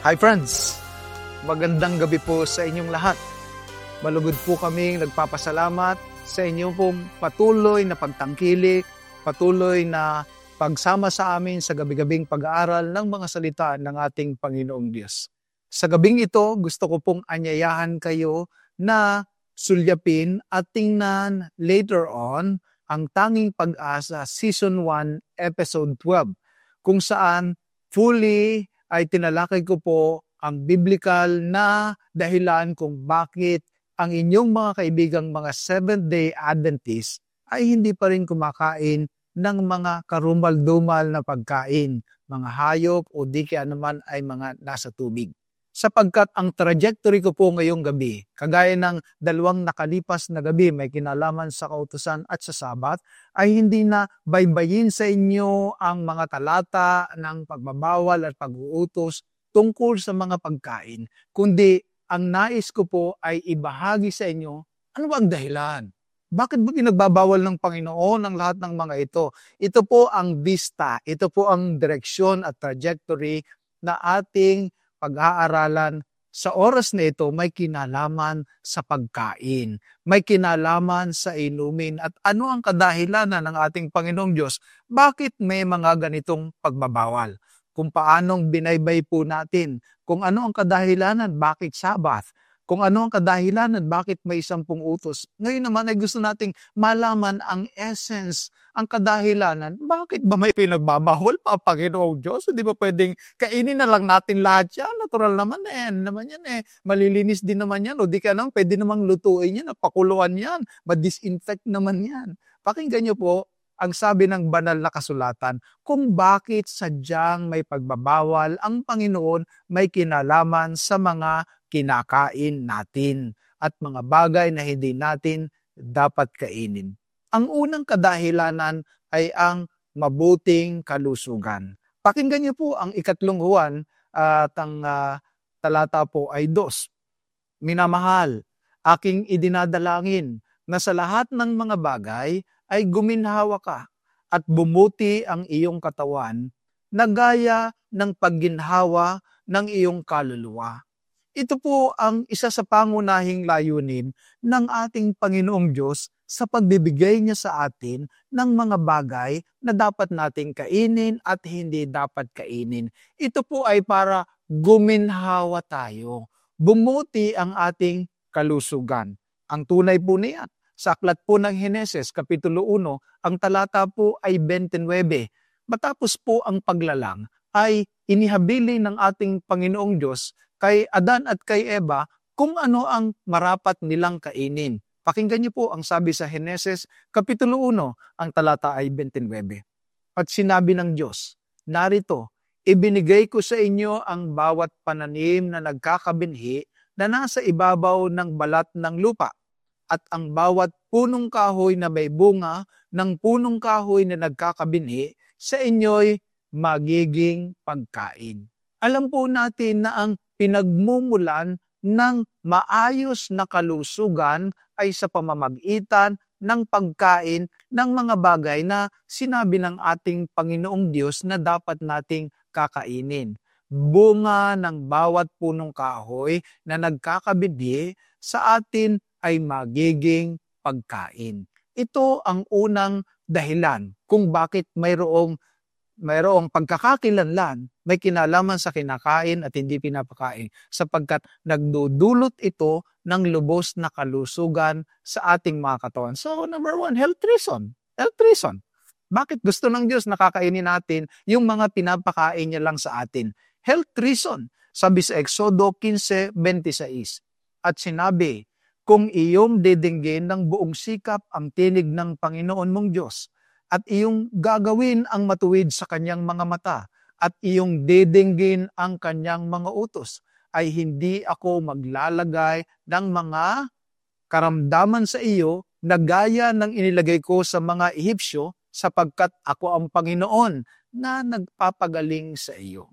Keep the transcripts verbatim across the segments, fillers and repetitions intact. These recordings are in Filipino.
Hi friends! Magandang gabi po sa inyong lahat. Malugod po kaming nagpapasalamat sa inyong pong patuloy na pagtangkilik, patuloy na pagsama sa amin sa gabi-gabing pag-aaral ng mga salita ng ating Panginoong Diyos. Sa gabing ito, gusto ko pong anyayahan kayo na sulyapin at tingnan later on ang Tanging Pag-asa Season one, Episode twelve, kung saan fully ay tinalakay ko po ang biblical na dahilan kung bakit ang inyong mga kaibigang mga Seventh-day Adventist ay hindi pa rin kumakain ng mga karumal-dumal na pagkain, mga hayop o di kaya naman ay mga nasa tubig. Sapagkat ang trajectory ko po ngayong gabi, kagaya ng dalawang nakalipas na gabi may kinalaman sa kautusan at sa Sabat, ay hindi na baybayin sa inyo ang mga talata ng pagbabawal at pag-uutos tungkol sa mga pagkain, kundi ang nais ko po ay ibahagi sa inyo ano ba ang dahilan. Bakit ba pinagbabawal ng Panginoon ang lahat ng mga ito? Ito po ang vista, ito po ang direksyon at trajectory na ating pag-aaralan. Sa oras na ito, may kinalaman sa pagkain, may kinalaman sa inumin. At ano ang kadahilanan ng ating Panginoong Diyos? Bakit may mga ganitong pagbabawal? Kung paanong binaybay po natin, kung ano ang kadahilanan, bakit Sabbath? Kung ano ang kadahilanan, bakit may sampung utos? Ngayon naman ay gusto nating malaman ang essence, ang kadahilanan. Bakit ba may pinagbabawal pa, Panginoong Diyos? Hindi ba pwedeng kainin na lang natin lahat yan? Natural naman eh. Naman yan eh. Malilinis din naman yan. O di ka naman, pwede namang lutuin yan, pakuluan yan, ma-disinfect naman yan. Pakinggan niyo po ang sabi ng banal na kasulatan kung bakit sadyang may pagbabawal ang Panginoon may kinalaman sa mga kinakain natin at mga bagay na hindi natin dapat kainin. Ang unang kadahilanan ay ang mabuting kalusugan. Pakinggan niyo po ang ikatlong Juan at ang uh, talata po ay dos. Minamahal, aking idinadalangin na sa lahat ng mga bagay ay guminhawa ka at bumuti ang iyong katawan na gaya ng pagginhawa ng iyong kaluluwa. Ito po ang isa sa pangunahing layunin ng ating Panginoong Diyos sa pagbibigay niya sa atin ng mga bagay na dapat nating kainin at hindi dapat kainin. Ito po ay para guminhawa tayo, bumuti ang ating kalusugan. Ang tunay po niyan, sa aklat po ng Heneses, Kapitulo one, ang talata po ay twenty-nine. Matapos po ang paglalang, ay inihabili ng ating Panginoong Diyos kay Adan at kay Eva kung ano ang marapat nilang kainin. Pakinggan niyo po ang sabi sa Heneses, Kapitulo one, ang talata ay twenty-nine. At sinabi ng Diyos, narito, ibinigay ko sa inyo ang bawat pananim na nagkakabinhi na nasa ibabaw ng balat ng lupa, at ang bawat punong kahoy na may bunga ng punong kahoy na nagkakabinhi sa inyo'y magiging pagkain. Alam po natin na ang pinagmumulan ng maayos na kalusugan ay sa pamamagitan ng pagkain ng mga bagay na sinabi ng ating Panginoong Diyos na dapat nating kakainin. Bunga ng bawat punong kahoy na nagkakabinhi sa atin ay magiging pagkain. Ito ang unang dahilan kung bakit mayroong mayroong pagkakakilanlan, may kinalaman sa kinakain at hindi pinapakain, sapagkat nagdudulot ito ng lubos na kalusugan sa ating mga katawan. So number one, health reason. Health reason. Bakit gusto ng Diyos nakakainin natin yung mga pinapakain niya lang sa atin? Health reason. Sabi sa Exodo fifteen twenty-six. At sinabi, kung iyong didinggin ng buong sikap ang tinig ng Panginoon mong Diyos, at iyong gagawin ang matuwid sa kanyang mga mata, at iyong didinggin ang kanyang mga utos, ay hindi ako maglalagay ng mga karamdaman sa iyo na gaya ng inilagay ko sa mga Ehipsyo, sapagkat ako ang Panginoon na nagpapagaling sa iyo.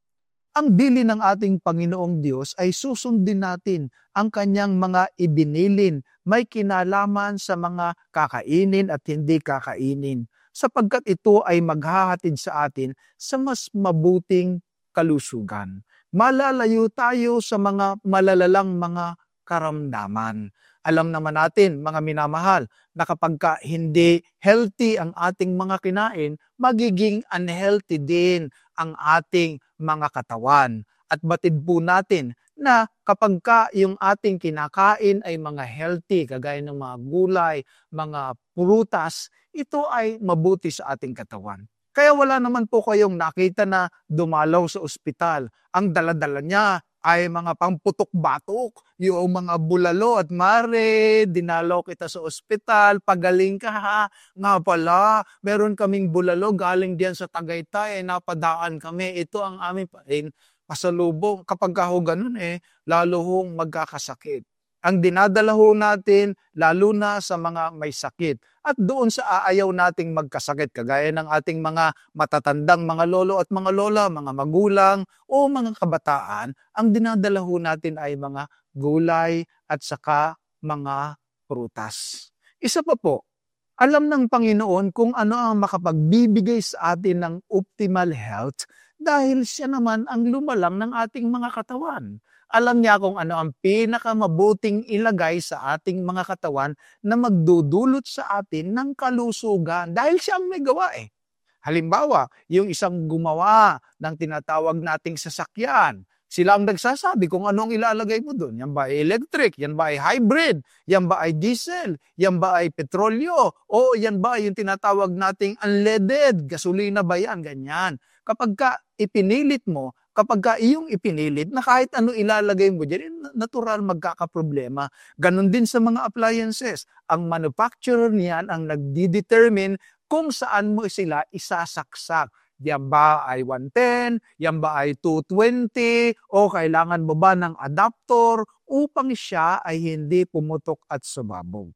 Ang dili ng ating Panginoong Diyos ay susundin natin ang kanyang mga ibinilin, may kinalaman sa mga kakainin at hindi kakainin, sapagkat ito ay maghahatid sa atin sa mas mabuting kalusugan. malalayo tayo sa mga malalalang mga karamdaman. Alam naman natin, mga minamahal, na kapag ka hindi healthy ang ating mga kinain, magiging unhealthy din ang ating mga katawan. At batid po natin na kapag ka yung ating kinakain ay mga healthy, kagaya ng mga gulay, mga prutas, ito ay mabuti sa ating katawan. Kaya wala naman po kayong nakita na dumalaw sa ospital. Ang daladala niya ay mga pamputok-batok, yung mga bulalo at mare, dinalaw kita sa ospital, pagaling ka ha. Nga pala, meron kaming bulalo galing diyan sa Tagaytay, eh, napadaan kami. Ito ang aming eh, pasalubong. Kapag ka ho ganun eh, lalo hong magkakasakit. Ang dinadala ho natin, lalo na sa mga may sakit. At doon sa aayaw nating magkasakit, kagaya ng ating mga matatandang mga lolo at mga lola, mga magulang o mga kabataan, ang dinadala ho natin ay mga gulay at saka mga prutas. Isa pa po, alam ng Panginoon kung ano ang makapagbibigay sa atin ng optimal health dahil siya naman ang lumalang ng ating mga katawan. Alam niya kung ano ang pinakamabuting ilagay sa ating mga katawan na magdudulot sa atin ng kalusugan dahil siya ang may gawa eh. Halimbawa, yung isang gumawa ng tinatawag nating sasakyan, sila ang nagsasabi kung ano ang ilalagay mo doon. Yan ba ay electric? Yan ba ay hybrid? Yan ba ay diesel? Yan ba ay petrolyo? O yan ba ay yung tinatawag nating unleaded? Gasolina ba yan? Ganyan. Kapag ka ipinilit mo, kapag ka iyong ipinilit na kahit ano ilalagay mo dyan, natural magkakaproblema. Ganon din sa mga appliances. Ang manufacturer niyan ang nagdi-determine kung saan mo sila isasaksak. Yan ba ay one ten, yan ba ay two twenty, o kailangan mo ba ng adapter upang siya ay hindi pumutok at sumabog.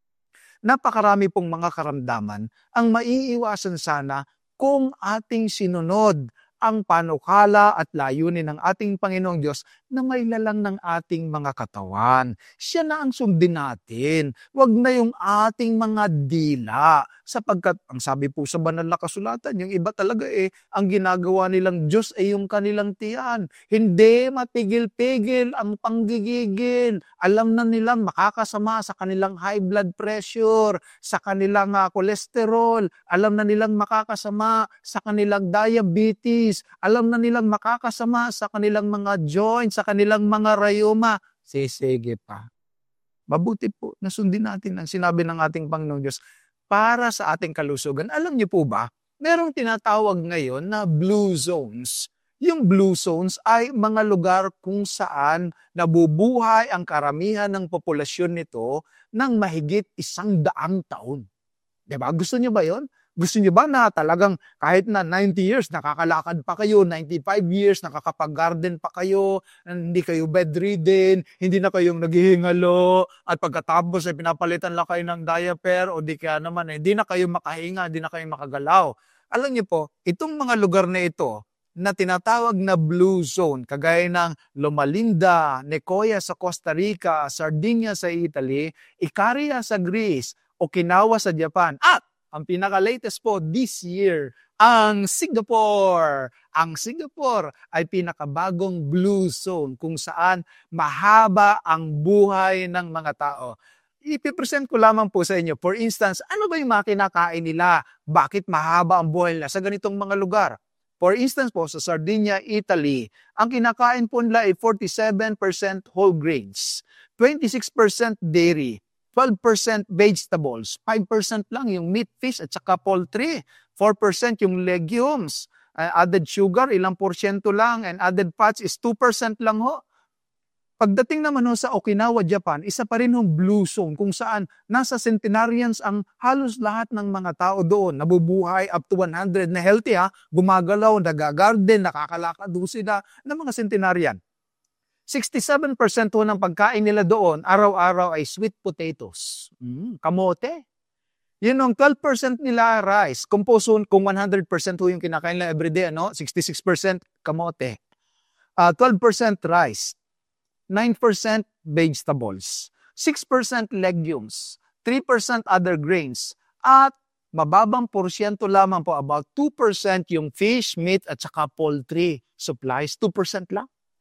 Napakarami pong mga karamdaman ang maiiwasan sana kung ating sinunod ang panukala at layunin ng ating Panginoong Diyos na may lalang ng ating mga katawan. Siya na ang sundin natin. Huwag na yung ating mga dila. Sapagkat, ang sabi po sa banal na kasulatan, yung iba talaga eh, ang ginagawa nilang Diyos ay yung kanilang tiyan. Hindi matigil-pigil ang panggigigil. Alam na nilang makakasama sa kanilang high blood pressure, sa kanilang uh, cholesterol. Alam na nilang makakasama sa kanilang diabetes. Alam na nilang makakasama sa kanilang mga joints, sa kanilang mga rayuma. Sisige pa. Mabuti po na sundin natin ang sinabi ng ating Panginoong Diyos para sa ating kalusugan. Alam niyo po ba, merong tinatawag ngayon na blue zones. Yung blue zones ay mga lugar kung saan nabubuhay ang karamihan ng populasyon nito ng mahigit isang daang taon. Diba? Gusto niyo ba yon? Gusto niyo ba na talagang kahit na ninety years nakakalakad pa kayo, ninety-five years nakakapag-garden pa kayo, hindi kayo bedridden, hindi na kayong naghihingalo, at pagkatapos ay pinapalitan lang kayo ng diaper o di kaya naman eh, hindi na kayo makahinga, hindi na kayo makagalaw. Alam niyo po, itong mga lugar na ito na tinatawag na blue zone, kagaya ng Loma Linda, Nicoya sa Costa Rica, Sardinia sa Italy, Ikaria sa Greece, Okinawa sa Japan, at ang pinaka-latest po this year, ang Singapore. Ang Singapore ay pinakabagong blue zone kung saan mahaba ang buhay ng mga tao. Ipipresent ko lamang po sa inyo. For instance, ano ba yung mga kinakain nila? Bakit mahaba ang buhay nila sa ganitong mga lugar? For instance po, sa Sardinia, Italy, ang kinakain po nila ay forty-seven percent whole grains, twenty-six percent dairy, twelve percent vegetables, five percent lang yung meat, fish, at saka poultry, four percent yung legumes, uh, added sugar, ilang porsyento lang, and added fats is two percent lang ho. Pagdating naman ho sa Okinawa, Japan, isa pa rin yung blue zone kung saan nasa centenarians ang halos lahat ng mga tao doon. Nabubuhay up to one hundred na healthy ha, gumagalaw, nagagarden, nakakalakad ho sila ng mga centenarian. sixty-seven percent ho ng pagkain nila doon, araw-araw ay sweet potatoes. Mm, kamote. Yun ang twelve percent nila rice. Compose kung one hundred percent ho yung kinakain nila everyday, ano? sixty-six percent kamote. Uh, twelve percent rice. nine percent vegetables. six percent legumes. three percent other grains. At mababang porsyento lamang po, about two percent yung fish, meat, at saka poultry supplies. two percent lang.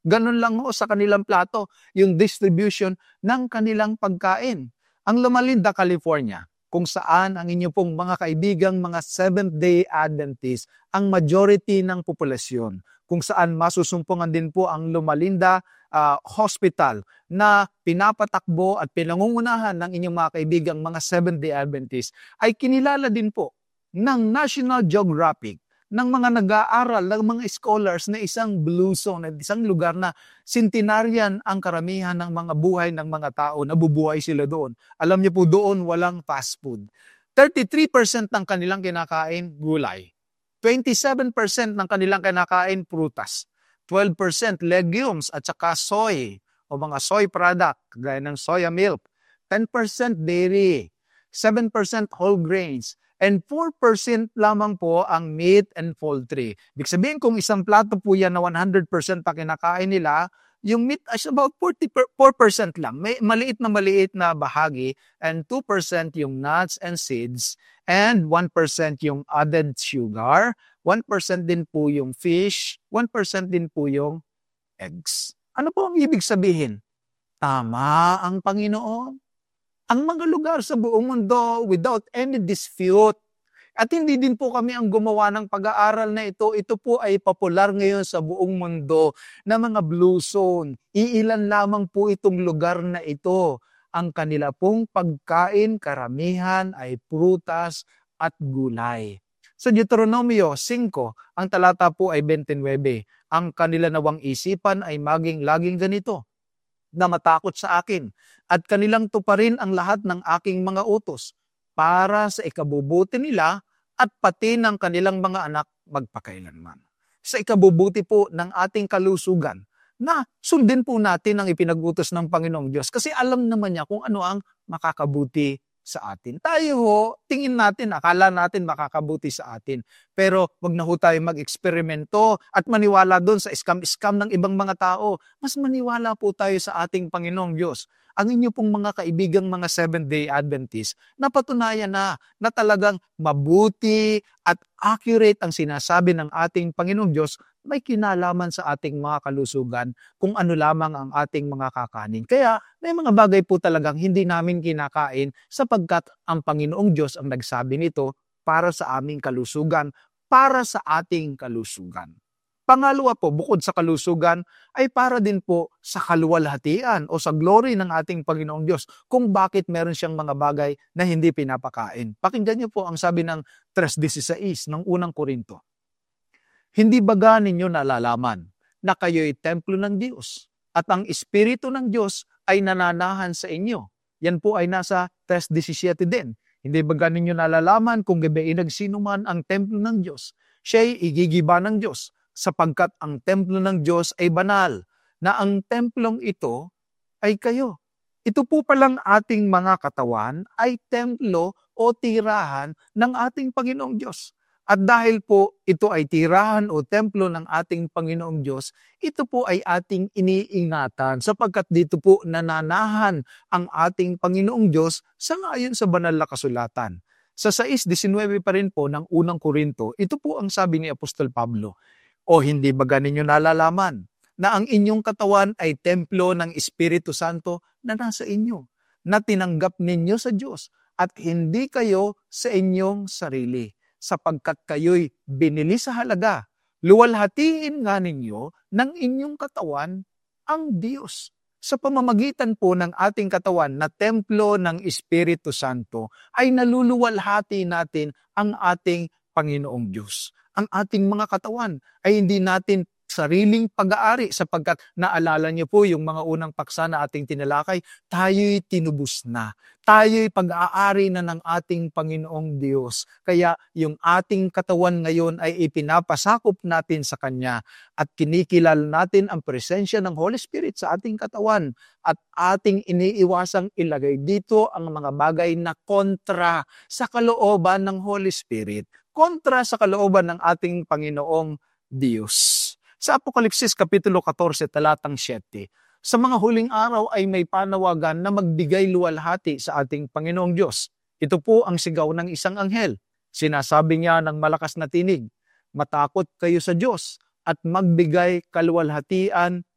Ganun lang ho sa kanilang plato, yung distribution ng kanilang pagkain. Ang Loma Linda, California, kung saan ang inyo pong mga kaibigang mga Seventh-day Adventist ang majority ng populasyon, kung saan masusumpungan din po ang Loma Linda uh, Hospital na pinapatakbo at pinangungunahan ng inyong mga kaibigang mga Seventh-day Adventist, ay kinilala din po ng National Geographic, ng mga nag-aaral, ng mga scholars na isang blue zone, at isang lugar na centenarian ang karamihan ng mga buhay ng mga tao, nabubuhay sila doon. Alam niyo po, doon walang fast food. thirty-three percent ng kanilang kinakain, gulay. twenty-seven percent ng kanilang kinakain, prutas. twelve percent legumes at saka soy o mga soy product, gaya ng soya milk. ten percent dairy. seven percent whole grains. And four percent lamang po ang meat and poultry. Ibig sabihin, kung isang plato po yan na one hundred percent pa kinakain nila, yung meat is about forty-four percent lang. May maliit na maliit na bahagi, and two percent yung nuts and seeds, and one percent yung added sugar, one percent din po yung fish, one percent din po yung eggs. Ano po ang ibig sabihin? Tama ang Panginoon. Ang mga lugar sa buong mundo without any dispute. At hindi din po kami ang gumawa ng pag-aaral na ito. Ito po ay popular ngayon sa buong mundo na mga blue zone. Iilan lamang po itong lugar na ito. Ang kanila pong pagkain, karamihan ay prutas at gulay. Sa Deuteronomio five, ang talata po ay twenty-nine. Ang kanila nawang isipan ay maging laging ganito, na matakot sa akin, at kanilang tuparin ang lahat ng aking mga utos para sa ikabubuti nila at pati ng kanilang mga anak magpakailanman. Sa ikabubuti po ng ating kalusugan, na sundin po natin ang ipinag-utos ng Panginoong Diyos kasi alam naman niya kung ano ang makakabuti sa atin. Tayo ho, tingin natin, akala natin makakabuti sa atin. Pero wag na ho tayo mag-eksperimento at maniwala doon sa scam-scam ng ibang mga tao. Mas maniwala po tayo sa ating Panginoong Diyos. Ang inyo pong mga kaibigang mga Seventh-day Adventist, napatunayan na na talagang mabuti at accurate ang sinasabi ng ating Panginoong Diyos, may kinalaman sa ating mga kalusugan kung ano lamang ang ating mga kakanin. Kaya may mga bagay po talagang hindi namin kinakain sapagkat ang Panginoong Diyos ang nagsabi nito para sa aming kalusugan, para sa ating kalusugan. Pangalawa po, bukod sa kalusugan, ay para din po sa kaluwalhatian o sa glory ng ating Panginoong Diyos kung bakit meron siyang mga bagay na hindi pinapakain. Pakinggan niyo po ang sabi ng three sixteen ng unang Korinto. Hindi baga ninyo nalalaman na kayo'y templo ng Diyos at ang Espiritu ng Diyos ay nananahan sa inyo? Yan po ay nasa three seventeen din. Hindi baga ninyo nalalaman kung gabiin nagsinuman ang templo ng Diyos, siya'y igigiba ng Diyos, sapagkat ang templo ng Diyos ay banal, na ang templong ito ay kayo. Ito po palang ating mga katawan ay templo o tirahan ng ating Panginoong Diyos. At dahil po ito ay tirahan o templo ng ating Panginoong Diyos, ito po ay ating iniingatan sapagkat dito po nananahan ang ating Panginoong Diyos sa ayon sa banal na kasulatan. Sa six nineteen pa rin po ng unang Korinto, ito po ang sabi ni Apostol Pablo, o hindi ba ninyo nalalaman na ang inyong katawan ay templo ng Espiritu Santo na nasa inyo, na tinanggap ninyo sa Diyos at hindi kayo sa inyong sarili, sapagkat kayo'y binili sa halaga. Luwalhatiin nga ninyo ng inyong katawan ang Diyos. Sa pamamagitan po ng ating katawan na templo ng Espiritu Santo, ay naluluwalhati natin ang ating Panginoong Diyos. Ang ating mga katawan ay hindi natin sariling pag-aari sapagkat naalala niyo po yung mga unang paksa na ating tinalakay, tayo'y tinubos na. Tayo'y pag-aari na ng ating Panginoong Diyos. Kaya yung ating katawan ngayon ay ipinapasakop natin sa Kanya at kinikilala natin ang presensya ng Holy Spirit sa ating katawan at ating iniiwasang ilagay dito ang mga bagay na kontra sa kalooban ng Holy Spirit, kontra sa kalooban ng ating Panginoong Diyos. Sa Apokalipsis Kapitulo fourteen, talatang seven, sa mga huling araw ay may panawagan na magbigay luwalhati sa ating Panginoong Diyos. Ito po ang sigaw ng isang anghel. Sinasabi niya ng malakas na tinig, matakot kayo sa Diyos at magbigay kaluwalhatian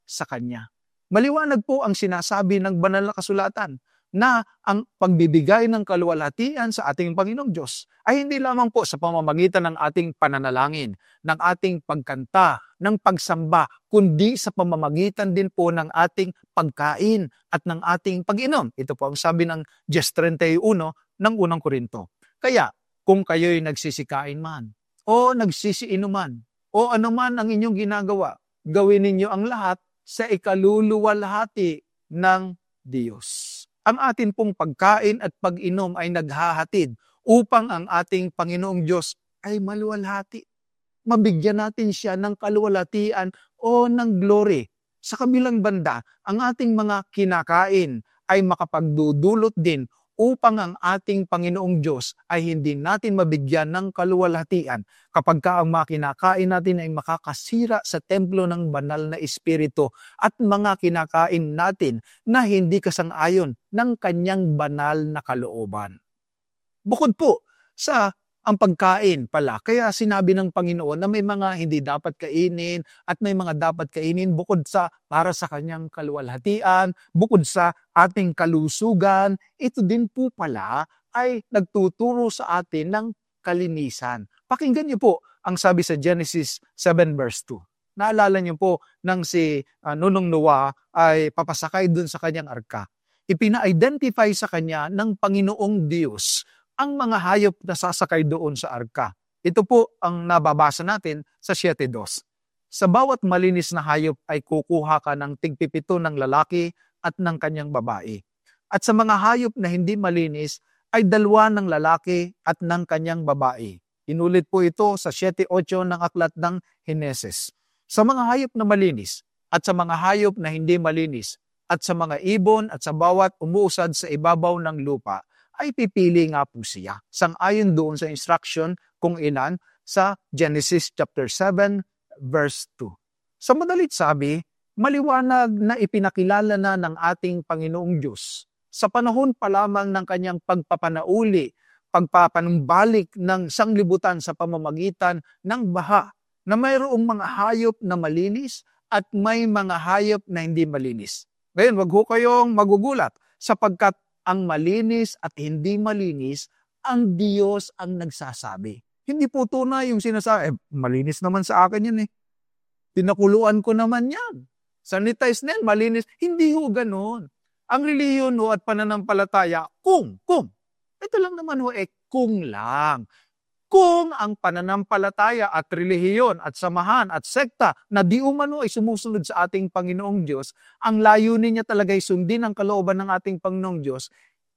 sa Kanya. Maliwanag po ang sinasabi ng banal na kasulatan na ang pagbibigay ng kaluwalhatian sa ating Panginoong Diyos ay hindi lamang po sa pamamagitan ng ating pananalangin, ng ating pagkanta, ng pagsamba, kundi sa pamamagitan din po ng ating pagkain at ng ating pag-inom. Ito po ang sabi ng Diyes thirty-one ng unang Korinto. Kaya, kung kayo'y nagsisikain man, o nagsisiinuman, o anuman ang inyong ginagawa, gawin ninyo ang lahat sa ikaluluwalhati ng Diyos. Ang atin pong pagkain at pag-inom ay naghahatid upang ang ating Panginoong Diyos ay maluwalhati. Mabigyan natin siya ng kaluwalhatian o ng glory. Sa kabilang banda, ang ating mga kinakain ay makapagdudulot din upang ang ating Panginoong Diyos ay hindi natin mabigyan ng kaluwalhatian kapag ka ang mga kinakain natin ay makakasira sa templo ng banal na Espiritu at mga kinakain natin na hindi kasang-ayon ng kanyang banal na kalooban. Bukod po sa ang pagkain pala, kaya sinabi ng Panginoon na may mga hindi dapat kainin at may mga dapat kainin bukod sa para sa kanyang kaluwalhatian, bukod sa ating kalusugan, ito din po pala ay nagtuturo sa atin ng kalinisan. Pakinggan niyo po ang sabi sa Genesis seven verse two. Naalala niyo po nang si uh, Nunong Noah ay papasakay dun sa kanyang arka. Ipina-identify sa kanya ng Panginoong Diyos ang mga hayop na sasakay doon sa arka. Ito po ang nababasa natin sa seven two. Sa bawat malinis na hayop ay kukuha ka ng tigpipito ng lalaki at ng kanyang babae. At sa mga hayop na hindi malinis ay dalawa ng lalaki at ng kanyang babae. Inulit po ito sa seven eight ng aklat ng Heneses. Sa mga hayop na malinis at sa mga hayop na hindi malinis at sa mga ibon at sa bawat umuusad sa ibabaw ng lupa, ay pipili nga po siya. Sang-ayon doon sa instruction kung ilan sa Genesis chapter seven verse two. Sa madalit sabi, maliwanag na ipinakilala na ng ating Panginoong Diyos sa panahon pa lamang ng kanyang pagpapanauli, pagpapanumbalik ng sanglibutan sa pamamagitan ng baha na mayroong mga hayop na malinis at may mga hayop na hindi malinis. Ngayon, wag ho kayong magugulat sapagkat ang malinis at hindi malinis, ang Diyos ang nagsasabi. Hindi po tunay yung sinasabi, eh, malinis naman sa akin yan eh. Pinakuluan ko naman yan. Sanitize na yan, malinis. Hindi ho ganon. Ang relihiyon ho at pananampalataya, kung, kung. Ito lang naman ho eh, kung lang. Kung ang pananampalataya at relihiyon at samahan at sekta na di umano ay sumusunod sa ating Panginoong Diyos, ang layunin niya talaga ay sundin ang kalooban ng ating Panginoong Diyos,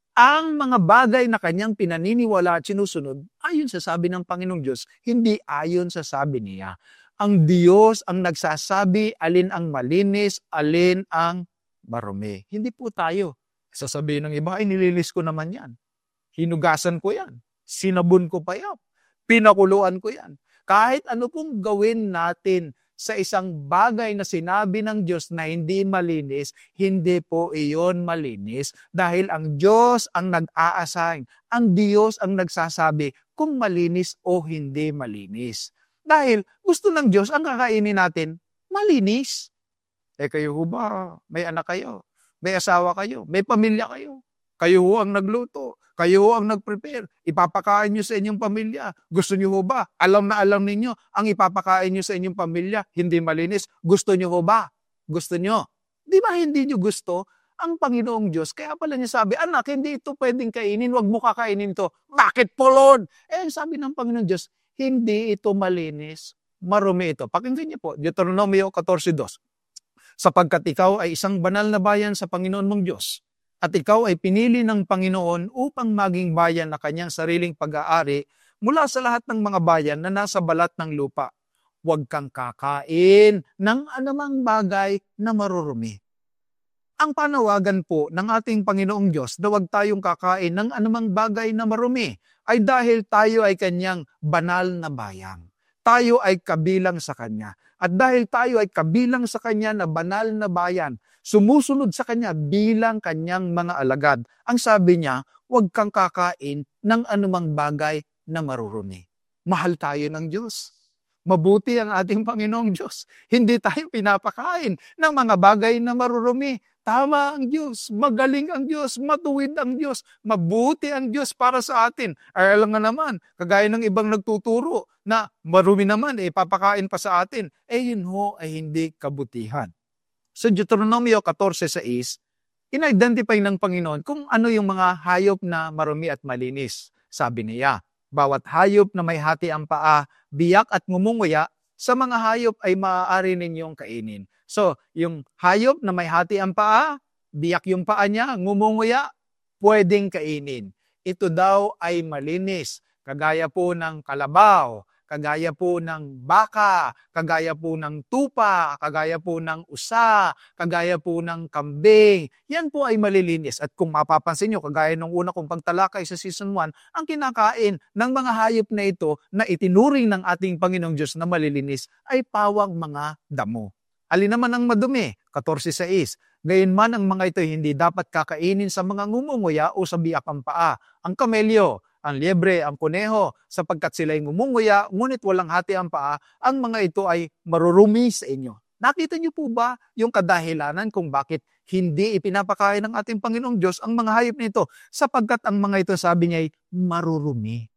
ang mga bagay na kanyang pinaniniwala at sinusunod, ayon sa sabi ng Panginoong Diyos, hindi ayon sa sabi niya. Ang Diyos ang nagsasabi alin ang malinis, alin ang marumi. Hindi po tayo. Sasabihin ng iba, ay nililis ko naman yan. Hinugasan ko yan. Sinabon ko pa yan. Pinakuluan ko yan. Kahit ano pong gawin natin sa isang bagay na sinabi ng Diyos na hindi malinis, hindi po iyon malinis dahil ang Diyos ang nag-a-assign. Ang Diyos ang nagsasabi kung malinis o hindi malinis. Dahil gusto ng Diyos ang kakainin natin, malinis. Eh kayo ho ba, may anak kayo, may asawa kayo, may pamilya kayo. Kayo ho ang nagluto. Kayo ho ang nag-prepare. Ipapakain nyo sa inyong pamilya. Gusto nyo ho ba? Alam na alam ninyo, ang ipapakain nyo sa inyong pamilya, hindi malinis. Gusto nyo ho ba? Gusto nyo? Di ba hindi nyo gusto? Ang Panginoong Diyos, kaya pala niya sabi, anak, hindi ito pwedeng kainin, wag mo kakainin to. Bakit po, Lord? Eh, sabi ng Panginoong Diyos, hindi ito malinis. Marumi ito. Pakinggan niyo po, Deuteronomio fourteen two. Sapagkat ikaw ay isang banal na bayan sa Panginoon mong Diyos, at ikaw ay pinili ng Panginoon upang maging bayan na kanyang sariling pag-aari mula sa lahat ng mga bayan na nasa balat ng lupa. Huwag kang kakain ng anumang bagay na marurumi. Ang panawagan po ng ating Panginoong Diyos na huwag tayong kakain ng anumang bagay na marumi ay dahil tayo ay kanyang banal na bayan. Tayo ay kabilang sa kanya. At dahil tayo ay kabilang sa kanya na banal na bayan, sumusunod sa kanya bilang kanyang mga alagad. Ang sabi niya, huwag kang kakain ng anumang bagay na marurumi. Mahal tayo ng Diyos. Mabuti ang ating Panginoong Diyos. Hindi tayo pinapakain ng mga bagay na marurumi. Tama ang Diyos, magaling ang Diyos, matuwid ang Diyos, mabuti ang Diyos para sa atin. Ay alam nga naman, kagaya ng ibang nagtuturo na marumi naman, eh, papakain pa sa atin. Eh yun ho ay hindi kabutihan. Sa Deuteronomio fourteen six, in-identify ng Panginoon kung ano yung mga hayop na marumi at malinis. Sabi niya, bawat hayop na may hati ang paa, biyak at ngumunguya, sa mga hayop ay maaari ninyong kainin. So, yung hayop na may hati ang paa, biyak yung paa niya, ngumunguya, pwedeng kainin. Ito daw ay malinis, kagaya po ng kalabaw, kagaya po ng baka, kagaya po ng tupa, kagaya po ng usa, kagaya po ng kambing. Yan po ay malilinis. At kung mapapansin nyo, kagaya ng una kong pagtalakay sa season one, ang kinakain ng mga hayop na ito na itinuring ng ating Panginoong Diyos na malilinis ay pawang mga damo. Alin naman ang madumi? fourteen six. Gayunman ang mga ito hindi dapat kakainin sa mga ngumunguya o sa biyak ang paa. Ang kamelyo, ang liebre, ang kuneho, sapagkat sila'y ngumunguya, ngunit walang hati ang paa, ang mga ito ay marurumi sa inyo. Nakita niyo po ba yung kadahilanan kung bakit hindi ipinapakain ng ating Panginoong Diyos ang mga hayop nito? Sapagkat ang mga ito, sabi niya, ay marurumi.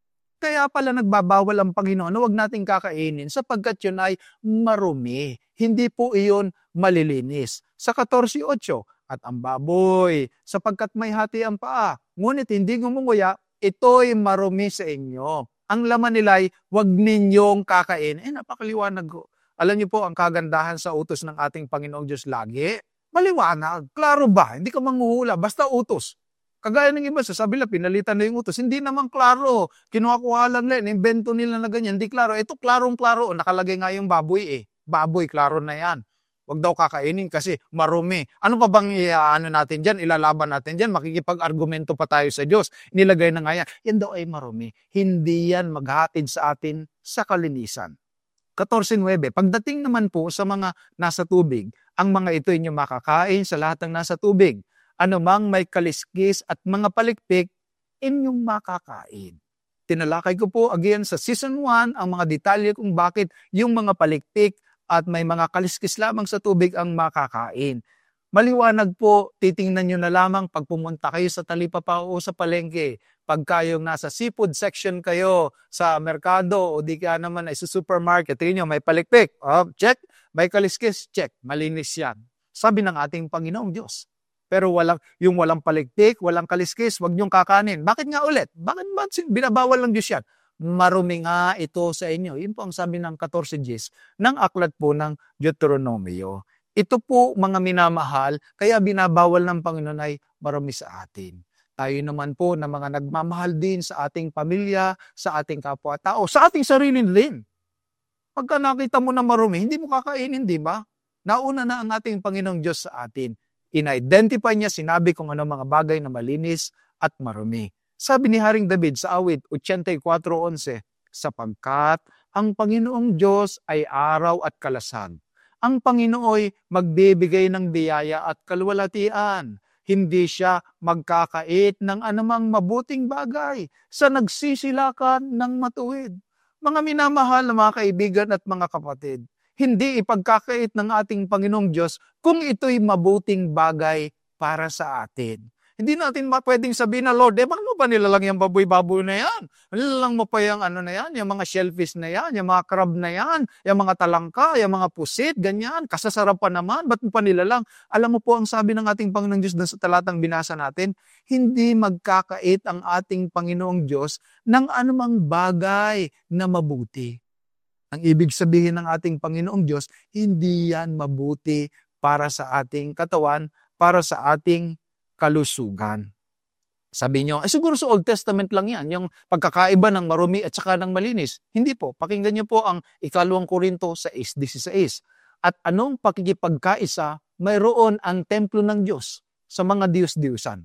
Kaya pala nagbabawal ang Panginoon na huwag nating kakainin sapagkat yun ay marumi. Hindi po iyon malilinis. Sa fourteen eight, at ang baboy, sapagkat may hati ang paa, ngunit hindi ngumunguya, ito'y marumi sa inyo. Ang laman nila'y huwag ninyong kakain. Eh, napakaliwanag ko. Alam niyo po ang kagandahan sa utos ng ating Panginoong Diyos lagi? Maliwanag. Klaro ba? Hindi ka manghuhula. Basta utos. Kagaya ng iba, sasabi lang, pinalitan na yung utos. Hindi naman klaro. Kinuha-kuha lang nila, invento nila na ganyan. Hindi klaro. Ito klarong-klaro. Nakalagay nga yung baboy eh. Baboy, klaro na yan. Huwag daw kakainin kasi marumi. Ano pa bang ano natin dyan? Ilalaban natin dyan. Makikipag-argumento pa tayo sa Diyos. Nilagay na nga yan. Yan daw ay marumi. Hindi yan maghatid sa atin sa kalinisan. fourteen nine. Pagdating naman po sa mga nasa tubig, ang mga ito inyong makakain sa lahat ng nasa tubig. Anumang may kaliskis at mga palikpik, inyong makakain. Tinalakay ko po again sa season one ang mga detalye kung bakit yung mga palikpik at may mga kaliskis lamang sa tubig ang makakain. Maliwanag po, titingnan nyo na lamang pag pumunta kayo sa talipapa o sa palengke. Pag kayong nasa seafood section kayo sa merkado o di kaya naman ay sa supermarket, tingin nyo may palikpik. Oh, check. May kaliskis, check. Malinis yan. Sabi ng ating Panginoong Diyos. Pero walang, yung walang palikpik, walang kaliskis, wag niyong kakanin. Bakit nga ulit? Bakit ba binabawal ng Diyos yan? Marumi nga ito sa inyo. Yun po ang sabi ng fourteen Gs ng aklat po ng Deuteronomio. Ito po mga minamahal, kaya binabawal ng Panginoon ay marumi sa atin. Tayo naman po na mga nagmamahal din sa ating pamilya, sa ating kapwa-tao, sa ating sarili din. Pagka nakita mo na marumi, hindi mo kakainin, di ba? Nauna na ang ating Panginoong Diyos sa atin. In-identify niya, sinabi kung ano mga bagay na malinis at marumi. Sabi ni Haring David sa awit eighty-four eleven, sapagkat ang Panginoong Diyos ay araw at kalasag. Ang Panginooy magbibigay ng biyaya at kalwalhatian. Hindi siya magkakait ng anumang mabuting bagay sa nagsisilakan ng matuwid. Mga minamahal na mga kaibigan at mga kapatid, hindi ipagkakait ng ating Panginoong Diyos kung ito'y mabuting bagay para sa atin. Hindi natin pwedeng sabihin na, Lord, eh, bakit mo pa nilalang yung baboy-baboy na yan? Nilalang mo pa yung ano na yan, yung mga shellfish na yan, yung mga crab na yan, yung mga talangka, yung mga pusit, ganyan, kasasarap pa naman, ba't mo pa nilalang? Alam mo po ang sabi ng ating Panginoong Diyos sa talatang binasa natin, hindi magkakait ang ating Panginoong Diyos ng anumang bagay na mabuti. Ang ibig sabihin ng ating Panginoong Diyos, hindi yan mabuti para sa ating katawan, para sa ating kalusugan. Sabi nyo, eh, siguro sa Old Testament lang yan, yung pagkakaiba ng marumi at saka ng malinis. Hindi po, pakinggan nyo po ang ikalawang Korinto six sixteen. At anong pakikipagkaisa, mayroon ang templo ng Diyos sa mga Diyos-Diyusan.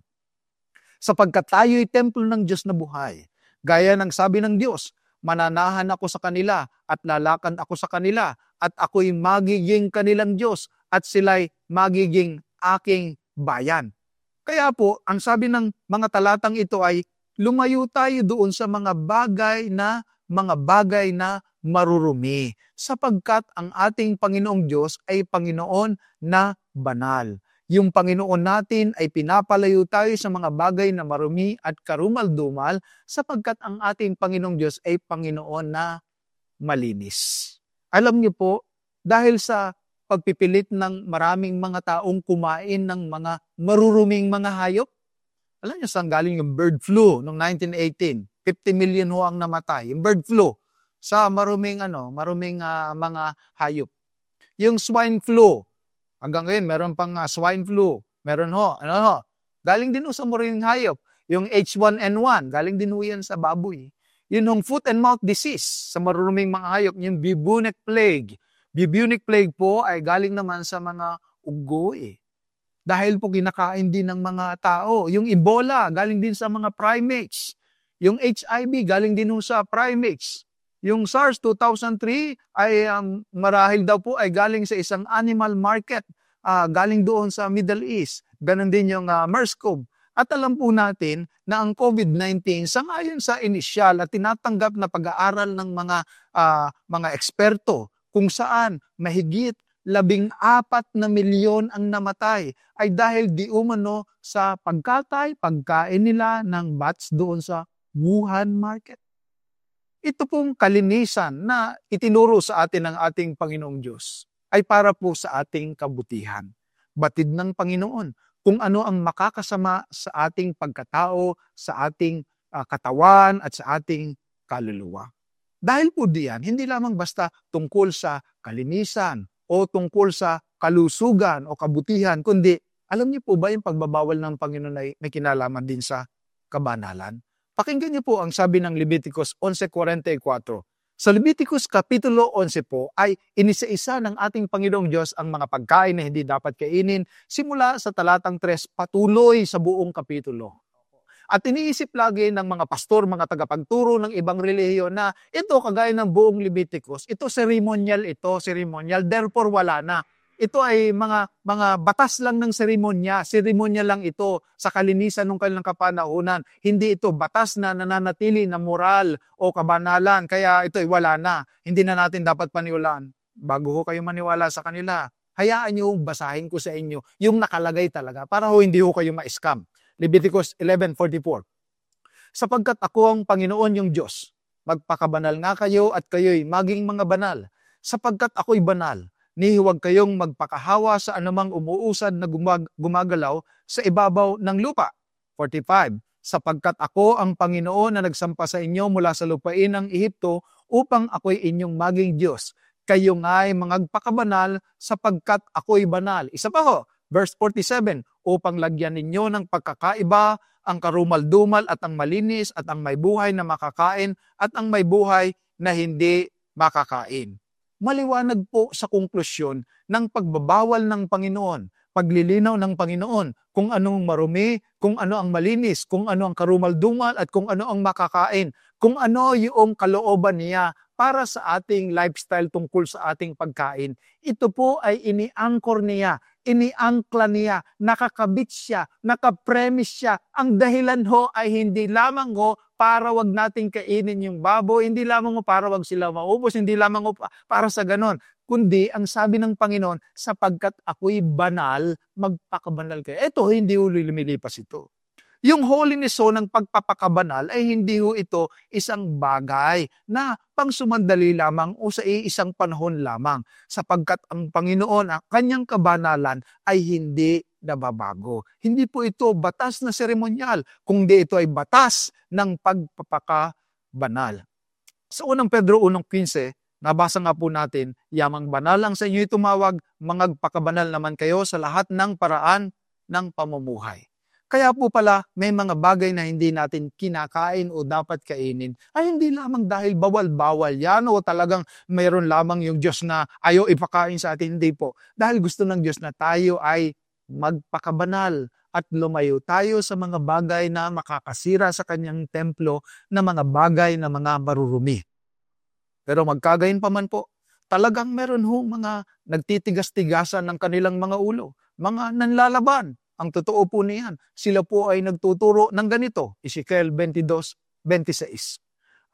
Sapagkat tayo'y templo ng Diyos na buhay. Gaya ng sabi ng Diyos, mananahan ako sa kanila at lalakan ako sa kanila at ako'y magiging kanilang Diyos at sila'y magiging aking bayan. Kaya po, ang sabi ng mga talatang ito ay lumayo tayo doon sa mga bagay na mga bagay na marurumi, sapagkat ang ating Panginoong Diyos ay Panginoon na banal. Yung Panginoon natin ay pinapalayo tayo sa mga bagay na marumi at karumal-dumal, sapagkat ang ating Panginoong Diyos ay Panginoon na malinis. Alam niyo po, dahil sa pagpipilit ng maraming mga taong kumain ng mga maruruming mga hayop, alam niyo saan galing yung bird flu noong nineteen eighteen? fifty million ho ang namatay. Yung bird flu sa maruming ano, maruming uh, mga hayop. Yung swine flu, hanggang ngayon meron pang uh, swine flu. Meron ho, ano ho? Galing din ho sa maruming hayop. Yung H one N one, galing din ho yan sa baboy. Yun yung foot and mouth disease sa maruruming mga hayop, yung bubonic plague. Bubonic plague po ay galing naman sa mga unggoy. Dahil po kinakain din ng mga tao. Yung Ebola, galing din sa mga primates. Yung H I V, galing din sa primates. Yung SARS two thousand three ay um, marahil daw po ay galing sa isang animal market. Uh, galing doon sa Middle East. Ganon din yung uh, MERS-CoV. At alam po natin na ang COVID nineteen, sangayon sa inisyal at tinatanggap na pag-aaral ng mga, uh, mga eksperto kung saan mahigit labing apat na milyon ang namatay ay dahil di umano sa pagkatay, pagkain nila ng bats doon sa Wuhan market. Ito pong kalinisan na itinuro sa atin ng ating Panginoong Diyos ay para po sa ating kabutihan. Batid ng Panginoon kung ano ang makakasama sa ating pagkatao, sa ating uh, katawan at sa ating kaluluwa. Dahil po diyan, hindi lamang basta tungkol sa kalinisan o tungkol sa kalusugan o kabutihan, kundi alam niyo po ba yung pagbabawal ng Panginoon ay may kinalaman din sa kabanalan? Pakinggan niyo po ang sabi ng Leviticus eleven forty-four. Sa Leviticus Kapitulo eleven po ay inisa-isa ng ating Panginoong Diyos ang mga pagkain na hindi dapat kainin simula sa talatang three patuloy sa buong kapitulo. At iniisip lagi ng mga pastor, mga tagapagturo ng ibang relihiyon na ito kagaya ng buong Leviticus, ito ceremonial ito, ceremonial, therefore wala na. Ito ay mga mga batas lang ng seremonya, seremonya lang ito sa kalinisan ng kanilang kapanahunan. Hindi ito batas na nananatili na moral o kabanalan, kaya ito ay wala na. Hindi na natin dapat paniwalaan. Bago ho kayo maniwala sa kanila, hayaan niyo basahin ko sa inyo yung nakalagay talaga para ho hindi ho kayo ma-scam. Leviticus eleven forty-four. Sapagkat ako ang Panginoon yung Diyos, magpakabanal nga kayo at kayo'y maging mga banal. Sapagkat ako'y banal, ni huwag kayong magpakahawa sa anumang umuusad na gumag- gumagalaw sa ibabaw ng lupa. forty-five. Sapagkat ako ang Panginoon na nagsampa sa inyo mula sa lupain ng Ehipto upang ako'y inyong maging Diyos. Kayo nga'y magpakabanal sapagkat ako'y banal. Isa pa ho, verse forty-seven, upang lagyan ninyo ng pagkakaiba ang karumal-dumal at ang malinis at ang may buhay na makakain at ang may buhay na hindi makakain. Maliwanag po sa konklusyon ng pagbabawal ng Panginoon, paglilinaw ng Panginoon kung anong marumi, kung ano ang malinis, kung ano ang karumal-dumal at kung ano ang makakain, kung ano yung kalooban niya para sa ating lifestyle tungkol sa ating pagkain. Ito po ay ini-anchor niya, iniangkla niya, nakakabit siya, nakapremise siya. Ang dahilan ho ay hindi lamang ho para wag nating kainin yung baboy, hindi lamang ho para wag sila maubos, hindi lamang ho para sa ganon. Kundi ang sabi ng Panginoon, sapagkat ako'y banal, magpakabanal kayo. Ito, hindi ho lumilipas ito. Yung holiness ho ng pagpapakabanal ay hindi ho ito isang bagay na pangsumandali lamang o sa isang panahon lamang, sapagkat ang Panginoon, ang kanyang kabanalan ay hindi nababago. Hindi po ito batas na seremonyal, kundi ito ay batas ng pagpapakabanal. Sa unang Pedro one fifteen, nabasa nga po natin, yamang banal ang sa inyo'y tumawag, mangagpakabanal naman kayo sa lahat ng paraan ng pamumuhay. Kaya po pala, may mga bagay na hindi natin kinakain o dapat kainin, ay hindi lamang dahil bawal-bawal yan o talagang mayroon lamang yung Diyos na ayaw ipakain sa atin. Hindi po. Dahil gusto ng Diyos na tayo ay magpakabanal at lumayo tayo sa mga bagay na makakasira sa kanyang templo na mga bagay na mga marurumi. Pero magkagayon pa man po, talagang meron ho mga nagtitigas-tigasan ng kanilang mga ulo, mga nanlalaban. Ang totoo po niyan, sila po ay nagtuturo ng ganito, Ezekiel twenty-two twenty-six.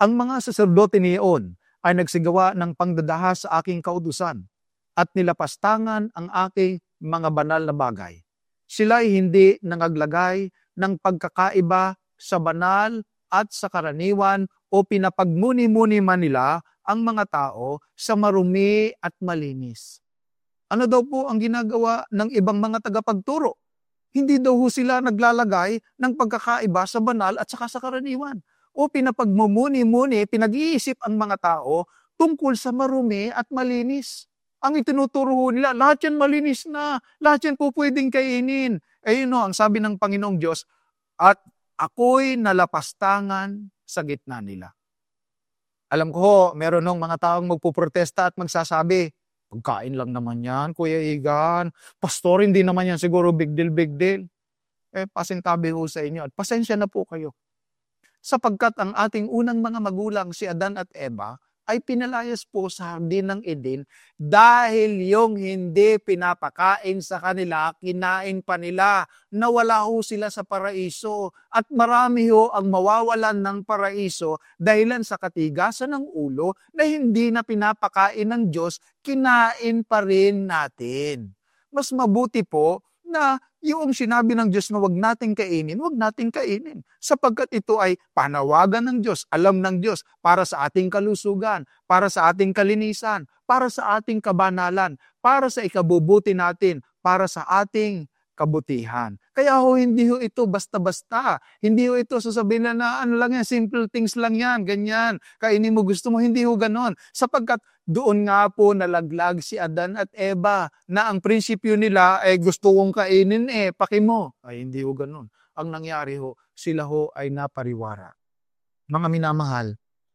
Ang mga saserdote niyon ay nagsigawa ng pangdadaha sa aking kautusan at nilapastangan ang aking mga banal na bagay. Sila'y hindi nangaglagay ng pagkakaiba sa banal at sa karaniwan o pinapagmuni-muni man nila ang mga tao sa marumi at malinis. Ano daw po ang ginagawa ng ibang mga tagapagturo? Hindi daw ho sila naglalagay ng pagkakaiba sa banal at saka sa karaniwan. O pinapagmumuni-muni, pinag-iisip ang mga tao tungkol sa marumi at malinis. Ang itinuturo ho nila, lahat yan malinis na, lahat yan po pwedeng kainin. Eh yun ho, ang sabi ng Panginoong Diyos, at ako'y nalapastangan sa gitna nila. Alam ko ho, meron ng mga taong magpuprotesta at magsasabi, pagkain lang naman yan, Kuya Igan. Pastor, hindi naman yan siguro big deal, big deal. Eh, pasintabi ho sa inyo at pasensya na po kayo. Sapagkat ang ating unang mga magulang, si Adan at Eva, ay pinalayas po sa hardin ng Eden dahil yung hindi pinapakain sa kanila, kinain pa nila. Nawala ho sila sa paraiso at marami ho ang mawawalan ng paraiso dahilan sa katigasan ng ulo na hindi na pinapakain ng Diyos, kinain pa rin natin. Mas mabuti po na yung sinabi ng Diyos na wag nating kainin, wag nating kainin. Sapagkat ito ay panawagan ng Diyos, alam ng Diyos, para sa ating kalusugan, para sa ating kalinisan, para sa ating kabanalan, para sa ikabubuti natin, para sa ating kabutihan. Kaya ho, hindi ho ito basta-basta. Hindi ho ito sasabihin na, na ano lang yan, simple things lang yan, ganyan. Kainin mo, gusto mo, hindi ho ganon. Sapagkat doon nga po nalaglag si Adan at Eva na ang prinsipyo nila ay eh, gusto kong kainin eh, paki mo. Ay hindi ho ganon. Ang nangyari ho, sila ho ay napariwara. Mga minamahal,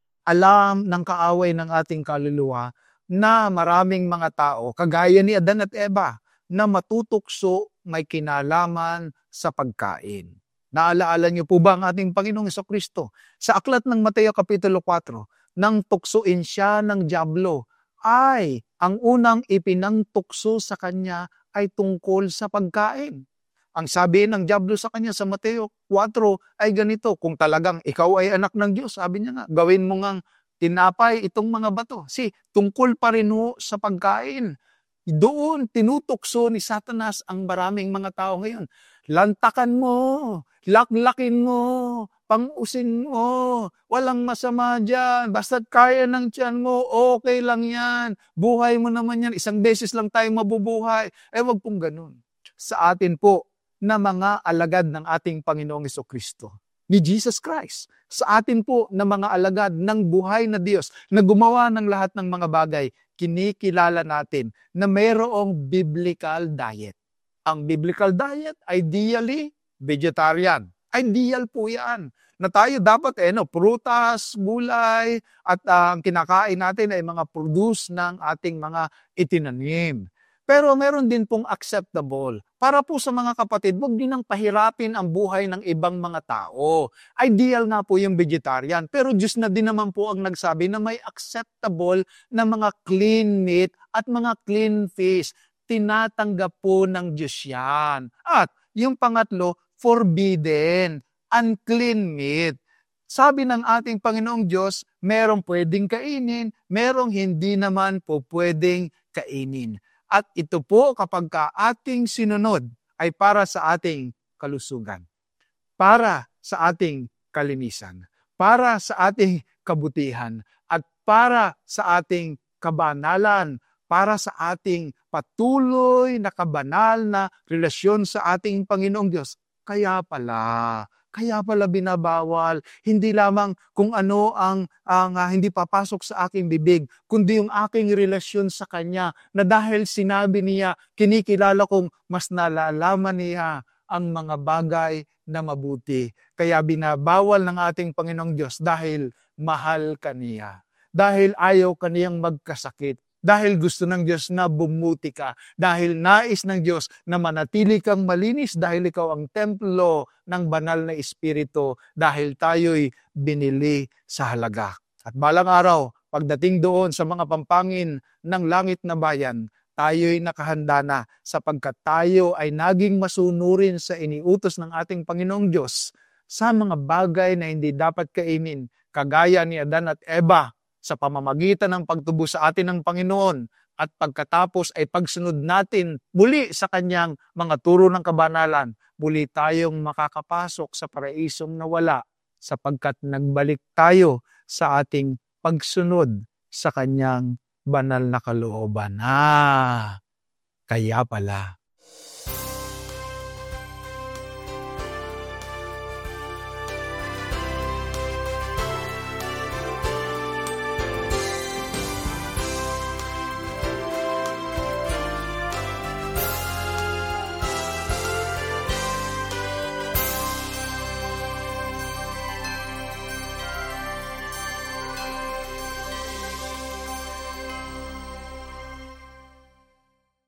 alam ng kaaway ng ating kaluluwa na maraming mga tao, kagaya ni Adan at Eva, na matutukso may kinalaman sa pagkain. Naalaala niyo po ba ang ating Panginoong Jesucristo? Sa aklat ng Mateo Kapitulo four, nang tuksuin siya ng dyablo, ay ang unang ipinangtukso sa kanya ay tungkol sa pagkain. Ang sabi ng dyablo sa kanya sa Mateo four ay ganito, kung talagang ikaw ay anak ng Diyos, sabi niya nga, gawin mo ngang tinapay itong mga bato. Si tungkol pa rin ho sa pagkain. Doon tinutukso ni Satanas ang maraming mga tao ngayon. Lantakan mo, laklakin mo, pang-usin mo, walang masama dyan, basta't kaya ng tiyan mo, okay lang yan, buhay mo naman yan, isang beses lang tayo mabubuhay. Eh wag pong ganun. Sa atin po na mga alagad ng ating Panginoong Jesucristo, ni Jesus Christ, sa atin po na mga alagad ng buhay na Diyos na gumawa ng lahat ng mga bagay, kinikilala natin na mayroong biblical diet. Ang biblical diet, ideally, vegetarian. Ideal po yan. Na tayo dapat, eh, no, prutas, gulay, at uh, ang kinakain natin ay mga produce ng ating mga itinanim. Pero meron din pong acceptable. Para po sa mga kapatid, huwag din nang pahirapin ang buhay ng ibang mga tao. Ideal nga po yung vegetarian. Pero Diyos na din naman po ang nagsabi na may acceptable na mga clean meat at mga clean fish. Tinatanggap po ng Diyos yan. At yung pangatlo, forbidden, unclean meat. Sabi ng ating Panginoong Diyos, merong pwedeng kainin, merong hindi naman po pwedeng kainin. At ito po kapag ka ating sinunod ay para sa ating kalusugan, para sa ating kalinisan, para sa ating kabutihan, at para sa ating kabanalan, para sa ating patuloy na kabanal na relasyon sa ating Panginoong Diyos. Kaya pala, kaya pala binabawal, hindi lamang kung ano ang, ang uh, hindi papasok sa aking bibig, kundi yung aking relasyon sa Kanya, na dahil sinabi niya, kinikilala kong mas nalalaman niya ang mga bagay na mabuti. Kaya binabawal ng ating Panginoong Diyos dahil mahal ka niya, dahil ayaw kaniyang magkasakit, dahil gusto ng Diyos na bumuti ka, dahil nais ng Diyos na manatili kang malinis, dahil ikaw ang templo ng banal na Espiritu, dahil tayo'y binili sa halaga. At balang araw, pagdating doon sa mga pampangin ng langit na bayan, tayo'y nakahanda na sapagkat tayo ay naging masunurin sa iniutos ng ating Panginoong Diyos sa mga bagay na hindi dapat kainin, kagaya ni Adan at Eva sa pamamagitan ng pagtubo sa atin ng Panginoon at pagkatapos ay pagsunod natin muli sa kanyang mga turo ng kabanalan, muli tayong makakapasok sa paraisong nawala sapagkat nagbalik tayo sa ating pagsunod sa kanyang banal na kalooban. Ah, kaya pala